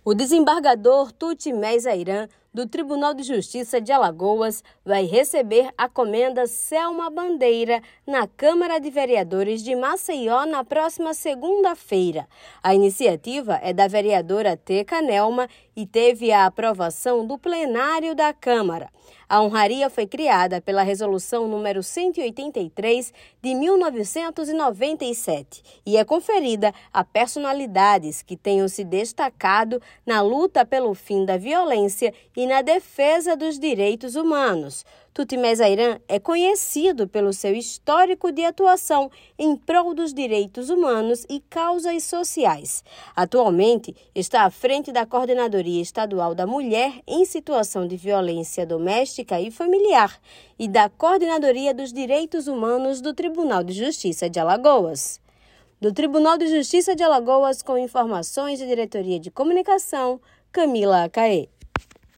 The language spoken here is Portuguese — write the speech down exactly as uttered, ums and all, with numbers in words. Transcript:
O desembargador Tutimés Ayran, do Tribunal de Justiça de Alagoas, vai receber a comenda Selma Bandeira na Câmara de Vereadores de Maceió na próxima segunda-feira. A iniciativa é da vereadora Teca Nelma e teve a aprovação do plenário da Câmara. A honraria foi criada pela Resolução número cento e oitenta e três de mil novecentos e noventa e sete e é conferida a personalidades que tenham se destacado na luta pelo fim da violência e na defesa dos direitos humanos. Tutimés Ayran é conhecido pelo seu histórico de atuação em prol dos direitos humanos e causas sociais. Atualmente, está à frente da Coordenadoria Estadual da Mulher em Situação de Violência Doméstica e Familiar e da Coordenadoria dos Direitos Humanos do Tribunal de Justiça de Alagoas. Do Tribunal de Justiça de Alagoas, com informações da Diretoria de Comunicação, Camila Acaê.